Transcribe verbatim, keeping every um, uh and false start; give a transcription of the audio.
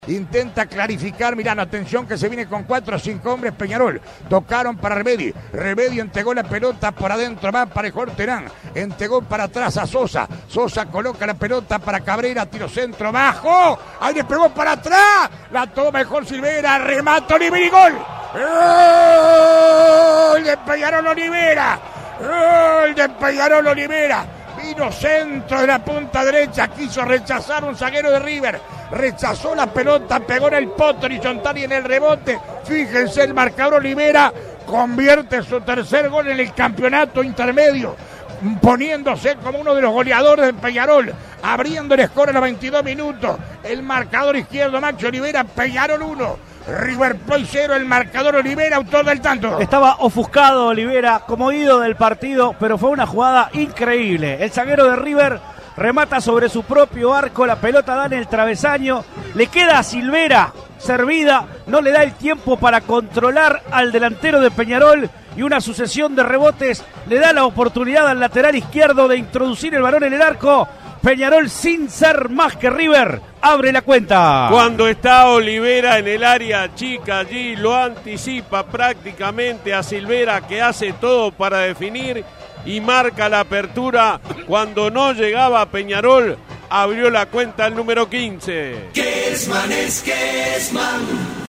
Intenta clarificar, mirando, atención que se viene con cuatro o cinco hombres Peñarol. Tocaron para Remedi. Remedi entregó la pelota por adentro, va para Terán. Entregó para atrás a Sosa. Sosa coloca la pelota para Cabrera, tiro centro, bajo. Ahí le pegó para atrás. La toma mejor Silvera, remata Olivera y gol. ¡Gol de Peñarol Olivera! ¡Gol de Peñarol Olivera! Vino centro de la punta derecha, quiso rechazar un zaguero de River, rechazó la pelota, pegó en el poto horizontal y en el rebote. Fíjense, el marcador Olivera convierte su tercer gol en el campeonato intermedio, poniéndose como uno de los goleadores de Peñarol, abriendo el score a los veintidós minutos. El marcador izquierdo, Maxi Olivera, Peñarol uno. River Plate cero, el marcador Olivera, autor del tanto. Estaba ofuscado Olivera como ido del partido, pero fue una jugada increíble. El zaguero de River remata sobre su propio arco, la pelota da en el travesaño, le queda a Silvera servida, no le da el tiempo para controlar al delantero de Peñarol y una sucesión de rebotes le da la oportunidad al lateral izquierdo de introducir el balón en el arco. Peñarol, sin ser más que River, abre la cuenta. Cuando está Olivera en el área chica, allí lo anticipa prácticamente a Silvera, que hace todo para definir y marca la apertura. Cuando no llegaba Peñarol, abrió la cuenta el número quince. Kessman es Kessman.